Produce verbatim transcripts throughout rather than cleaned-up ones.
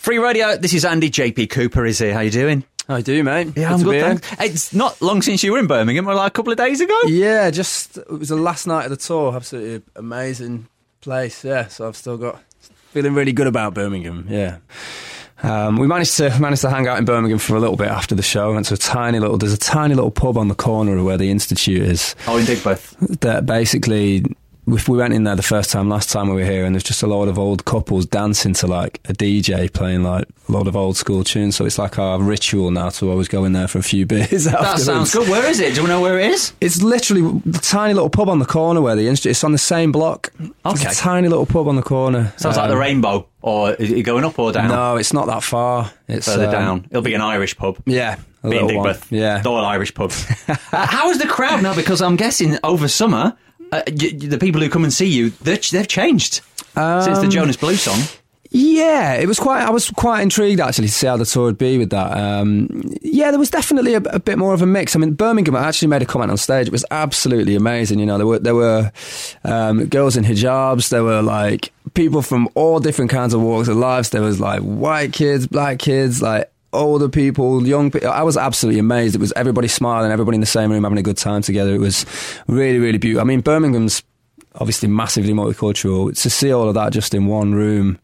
Free Radio, this is Andy. J P Cooper is here. How you doing? How you do, mate? Yeah, I'm good, thanks. It's not long since you were in Birmingham, like a couple of days ago? Yeah, just, it was the last night of the tour. Absolutely amazing place, yeah. So I've still got, feeling really good about Birmingham, yeah. Um, we managed to managed to hang out in Birmingham for a little bit after the show. Went to a tiny little, there's a tiny little pub on the corner of where the Institute is. Oh, in Digbeth. That basically, if we went in there the first time, last time we were here, and there's just a load of old couples dancing to like a D J playing like a lot of old school tunes. So it's like our ritual now to always go in there for a few beers. That sounds good. Where is it? Do you know where it is? It's literally the tiny little pub on the corner where the Institute. It's on the same block. Okay. It's a tiny little pub on the corner. Sounds um, like the Rainbow. Or is it going up or down? No, it's not that far. It's further um, down. It'll be an Irish pub. Yeah. Being Digbeth. Yeah. The all Irish pub. uh, how is the crowd now? Because I'm guessing over summer, uh, y- the people who come and see you, they've changed um, since the Jonas Blue song. Yeah, it was quite. I was quite intrigued actually to see how the tour would be with that. Um, yeah, there was definitely a, a bit more of a mix. I mean, Birmingham, I actually made a comment on stage. It was absolutely amazing. You know, there were there were um, girls in hijabs. There were like people from all different kinds of walks of lives. There was like white kids, black kids, like older people, young people. I was absolutely amazed. It was everybody smiling, everybody in the same room having a good time together. It was really, really beautiful. I mean, Birmingham's obviously massively multicultural. To see all of that just in one room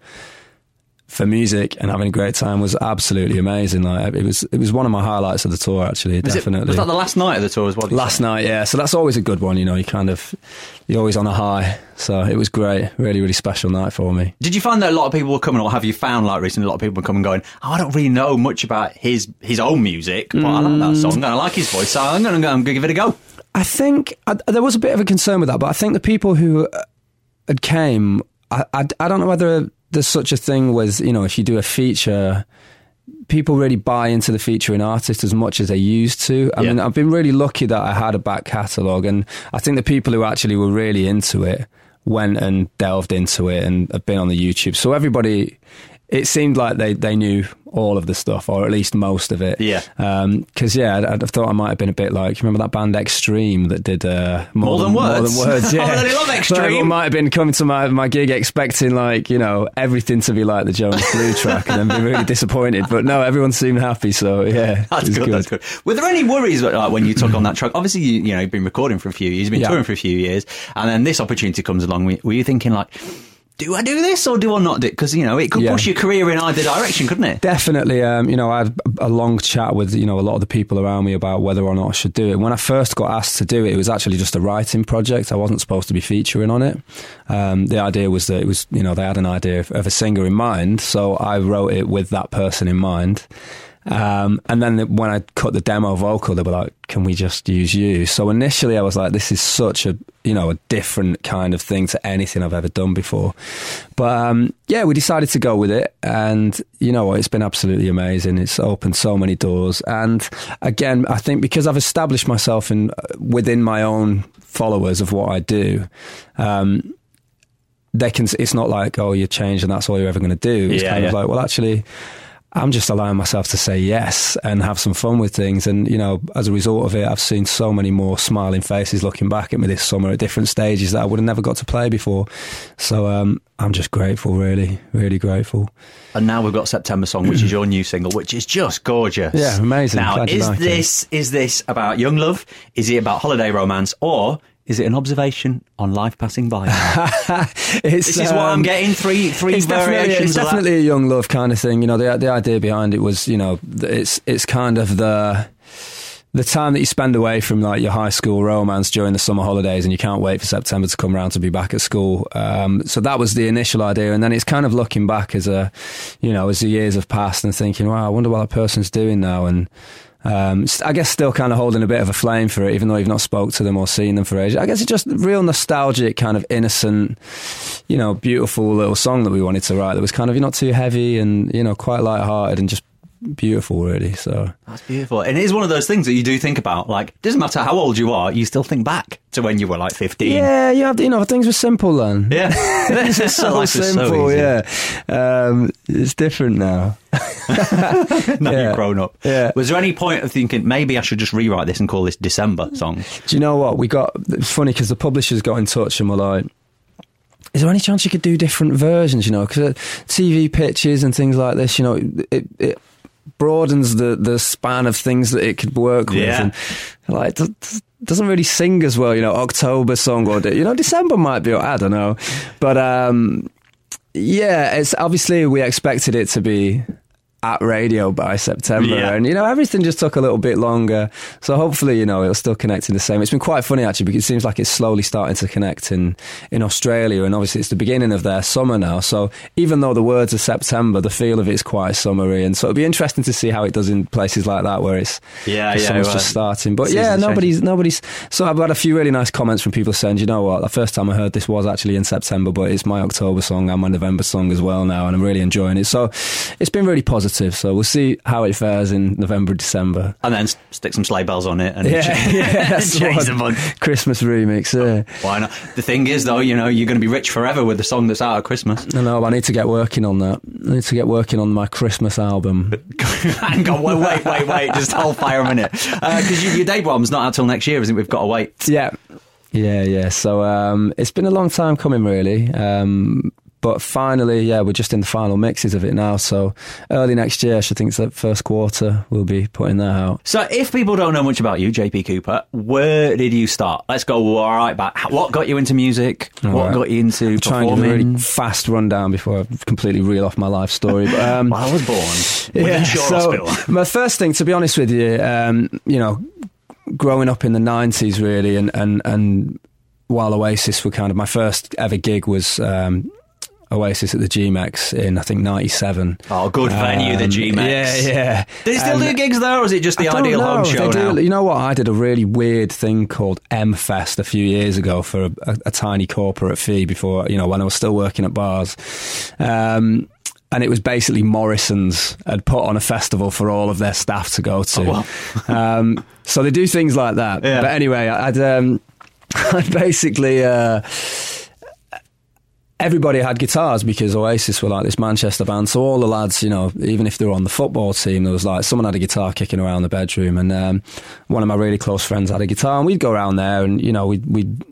for music and having a great time was absolutely amazing. Like it was, it was one of my highlights of the tour. Actually, was definitely. It, was that the last night of the tour as well? Last night, yeah. So that's always a good one. You know, you kind of you're always on a high. So it was great, really, really special night for me. Did you find that a lot of people were coming, or have you found like recently a lot of people were coming going, oh, I don't really know much about his his own music, but mm. I like that song and I like his voice, so I'm going to I'm going to give it a go. I think I, there was a bit of a concern with that, but I think the people who had came, I, I, I don't know whether there's such a thing with, you know, if you do a feature, people really buy into the featuring artist as much as they used to. I yeah. mean, I've been really lucky that I had a back catalogue, and I think the people who actually were really into it went and delved into it and have been on the YouTube. So everybody, it seemed like they, they knew all of the stuff, or at least most of it. Yeah. Because, um, yeah, I'd, I'd have thought I might have been a bit like, remember that band Extreme that did uh, more, more, than, than Words? More Than Words, yeah. Oh, I love Extreme. I might have been coming to my, my gig expecting, like, you know, everything to be like the Jonas Blue track and then be really disappointed. But no, everyone seemed happy, so yeah. That's good, good, that's good. Were there any worries like, when you took on that track? Obviously, you, you know, you've been recording for a few years, you've been yeah. touring for a few years, and then this opportunity comes along. Were, were you thinking, like, do I do this or do I not do it? Because, you know, it could yeah. push your career in either direction, couldn't it? Definitely. Um, you know, I had a long chat with, you know, a lot of the people around me about whether or not I should do it. When I first got asked to do it, it was actually just a writing project. I wasn't supposed to be featuring on it. Um, the idea was that it was, you know, they had an idea of, of a singer in mind. So I wrote it with that person in mind. Um, and then when I cut the demo vocal, they were like, can we just use you? So initially I was like, this is such a, you know, a different kind of thing to anything I've ever done before. But um, yeah, we decided to go with it. And you know what, it's been absolutely amazing. It's opened so many doors. And again, I think because I've established myself in within my own followers of what I do, um, they can, it's not like, oh, you're changed and that's all you're ever going to do. It's yeah, kind yeah. of like, well, actually, I'm just allowing myself to say yes and have some fun with things. And, you know, as a result of it, I've seen so many more smiling faces looking back at me this summer at different stages that I would have never got to play before. So um, I'm just grateful, really, really grateful. And now we've got September Song, which is your new single, which is just gorgeous. Yeah, amazing. Now, Glad is like this it. is this about young love? Is it about holiday romance? Or is it an observation on life passing by? it's, this is um, what I'm getting. Three, three it's variations. Definitely, it's of definitely that. a young love kind of thing. You know, the the idea behind it was, you know, it's it's kind of the the time that you spend away from like your high school romance during the summer holidays, and you can't wait for September to come around to be back at school. Um, so that was the initial idea, and then it's kind of looking back as a, you know, as the years have passed and thinking, wow, I wonder what that person's doing now, and. Um, I guess still kind of holding a bit of a flame for it, even though you've not spoke to them or seen them for ages. I guess it's just real nostalgic, kind of innocent, you know, beautiful little song that we wanted to write that was kind of, you're not too heavy and, you know, quite light-hearted and just beautiful, really. So that's beautiful, and it is one of those things that you do think about. Like, it doesn't matter how old you are, you still think back to when you were like fifteen. Yeah, you have, you know, things were simple then. Yeah, things are so simple. So yeah, um, it's different now. now yeah. you've grown up. Yeah. Was there any point of thinking maybe I should just rewrite this and call this December Song? Do you know what we got? It's funny because the publishers got in touch and were like, is there any chance you could do different versions, you know, because T V pitches and things like this, you know, it, it broadens the, the span of things that it could work with. Yeah. And, like, it doesn't really sing as well, you know, October song or, you know, December might be, I don't know. But, um, yeah, it's obviously we expected it to be at radio by September, yeah. and you know everything just took a little bit longer, so hopefully you know it'll still connect in the same. It's been quite funny actually, because it seems like it's slowly starting to connect in in Australia, and obviously it's the beginning of their summer now, so even though the words are September, the feel of it's quite summery, and so it'll be interesting to see how it does in places like that where it's yeah, the yeah, summer's well, just starting. But yeah, nobody's changing. nobody's so I've had a few really nice comments from people saying, you know what, the first time I heard this was actually in September, but it's my October song and my November song as well now, and I'm really enjoying it, so it's been really positive. So we'll see how it fares in November, December. And then stick some sleigh bells on it. And yeah, change, yeah, that's change the one. Christmas remix, yeah. Why not? The thing is, though, you know, you're going to be rich forever with the song that's out at Christmas. I know, I need to get working on that. I need to get working on my Christmas album. Hang on, wait, wait, wait, wait. Just hold fire a minute. Because uh, you, your debut album's not out till next year, isn't it? We've got to wait. Yeah. Yeah, yeah. So um, it's been a long time coming, really. Um But finally, yeah, we're just in the final mixes of it now. So early next year, I should think it's the first quarter, we'll be putting that out. So if people don't know much about you, J P Cooper, where did you start? Let's go all right back. What got you into music? All what right. got you into I'm performing? trying to do a really fast rundown before I completely reel off my life story. But, um, well, I was born within yeah, Shore so Hospital. My first thing, to be honest with you, um, you know, growing up in the nineties, really, and, and, and while Oasis were kind of, my first ever gig was... Um, Oasis at the G MEX in, I think, ninety-seven. Oh, good venue, um, the G MEX. Yeah, yeah. Do they still um, do gigs there, or is it just the I Ideal don't know. Home show they now? Do, you know what? I did a really weird thing called M-Fest a few years ago for a, a, a tiny corporate fee before, you know, when I was still working at bars. Um, and it was basically Morrison's had put on a festival for all of their staff to go to. Oh, wow. um, so they do things like that. Yeah. But anyway, I'd, um, I'd basically... Uh, Everybody had guitars because Oasis were like this Manchester band, so all the lads, you know, even if they were on the football team, there was like someone had a guitar kicking around the bedroom, and um, one of my really close friends had a guitar, and we'd go around there, and you know, we'd, we'd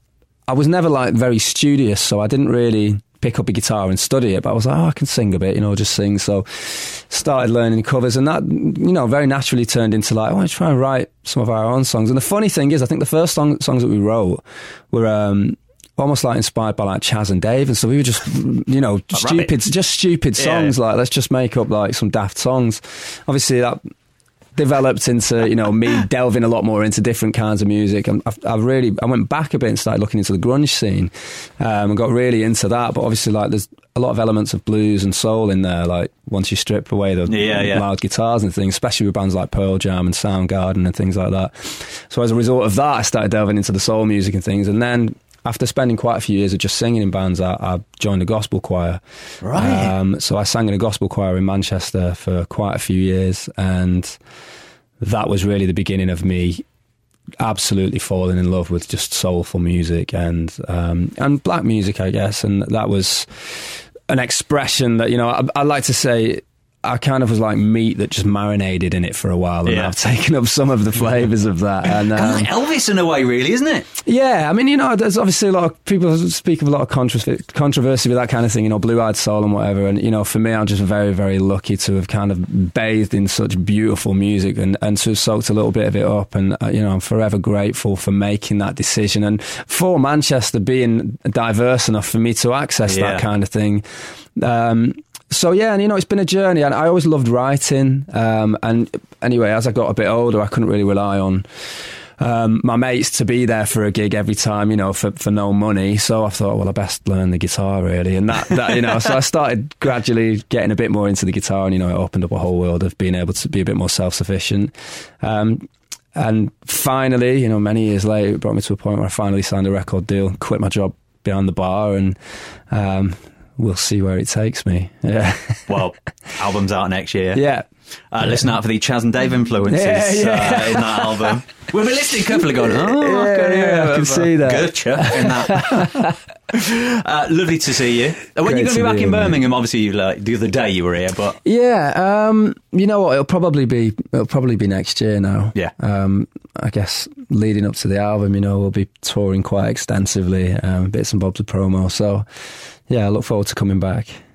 I was never like very studious, so I didn't really pick up a guitar and study it, but I was like, oh, I can sing a bit, you know, just sing. So started learning covers, and that, you know, very naturally turned into like, I want to try and write some of our own songs. And the funny thing is, I think the first song, songs that we wrote were um, almost like inspired by like Chaz and Dave, and so we were just, you know, like stupid, rabbit. just stupid songs. Yeah. Like, let's just make up like some daft songs. Obviously, that developed into, you know, me delving a lot more into different kinds of music, and I've, I really, I went back a bit and started looking into the grunge scene, um, and got really into that. But obviously, like, there's a lot of elements of blues and soul in there. Like, once you strip away the yeah, yeah. loud guitars and things, especially with bands like Pearl Jam and Soundgarden and things like that. So as a result of that, I started delving into the soul music and things, and then, after spending quite a few years of just singing in bands, I, I joined a gospel choir. Right. Um, so I sang in a gospel choir in Manchester for quite a few years, and that was really the beginning of me absolutely falling in love with just soulful music and um, and black music, I guess. And that was an expression that, you know, I, I like to say, I kind of was like meat that just marinated in it for a while, and yeah. I've taken up some of the flavours of that. And um, kind of like Elvis in a way, really, isn't it? Yeah, I mean, you know, there's obviously a lot of people speak of a lot of controversy, controversy with that kind of thing, you know, blue-eyed soul and whatever. And, you know, for me, I'm just very, very lucky to have kind of bathed in such beautiful music and, and to have soaked a little bit of it up. And, uh, you know, I'm forever grateful for making that decision and for Manchester being diverse enough for me to access yeah. that kind of thing. Um, So, yeah, and, you know, it's been a journey, and I always loved writing. Um, and anyway, as I got a bit older, I couldn't really rely on um, my mates to be there for a gig every time, you know, for, for no money. So I thought, well, I best learn the guitar, really. And that, that, you know, so I started gradually getting a bit more into the guitar, and, you know, it opened up a whole world of being able to be a bit more self-sufficient. Um, and finally, you know, many years later, it brought me to a point where I finally signed a record deal, quit my job behind the bar, and um, we'll see where it takes me. Yeah. Well, album's out next year. Yeah. Uh, yeah. Listen out for the Chas and Dave influences yeah, yeah. Uh, in that album. We'll be listening carefully going, oh, yeah, okay, yeah, yeah, I can see that. Gotcha in that. uh, lovely to see you. When Great you're going to be back in Birmingham, mate. Obviously, like, the other day you were here, but... Yeah, um, you know what, it'll probably be it'll probably be next year now. Yeah. Um, I guess leading up to the album, you know, we'll be touring quite extensively, um, bits and bobs of promo, so yeah, I look forward to coming back.